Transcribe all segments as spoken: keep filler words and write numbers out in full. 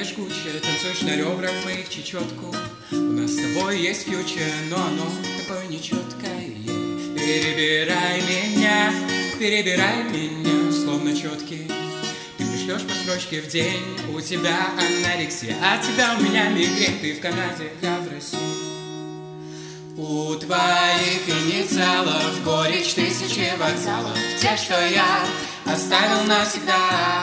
жгучее, танцуешь на ребрах моих чечетку. У нас с тобой есть фьючер, но оно такое нечеткое. Перебирай меня, перебирай меня, словно четкий. Ты пришлешь по строчке в день, у тебя анорексия, а тебя у меня мигрень. Ты в Канаде, я в России. У твоих инициалов горечь тысячи вокзалов, те, что я оставил навсегда.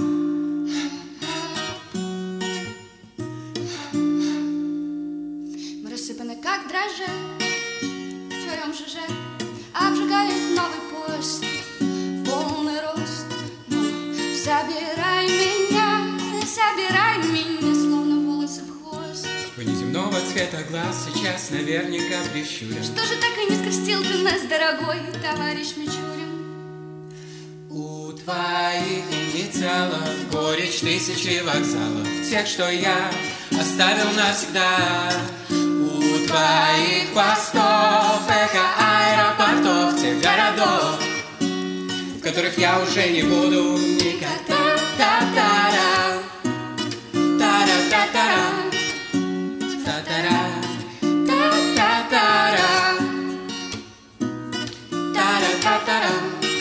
Мы рассыпаны как дрожжи в твоем ЖЖ, обжигает новый поезд в полный рост. Но собирай меня, собирай меня, словно волосы в хвост. Внеземного цвета глаз сейчас наверняка прищурен. Что же так и не скрестил ты нас, дорогой товарищ Мичурин? У твоих инициалов горечь тысячи вокзалов, тех, что я оставил навсегда. У твоих постов эхо аэропортов, тех городов, в которых я уже не буду никогда. Та-та-та-та, та-та-та-та, та-та-та, та-та-та-та, та-та-та-та.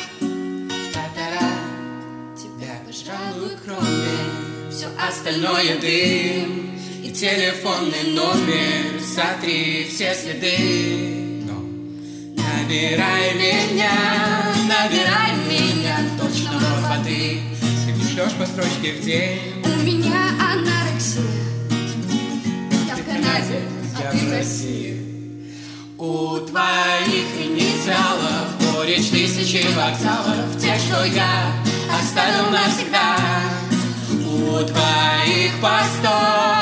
Тебя, пожалуй, кроме все остальное дым и телефонный номер, сотри все следы. Но набирай меня, набирай меня, точно в воды. Ты пришлешь по строчке в день. У меня анорексия, я в Канаде, Я в России. У твоих инициалов горечь тысячи вокзалов, те, что я оставил навсегда. У твоих постов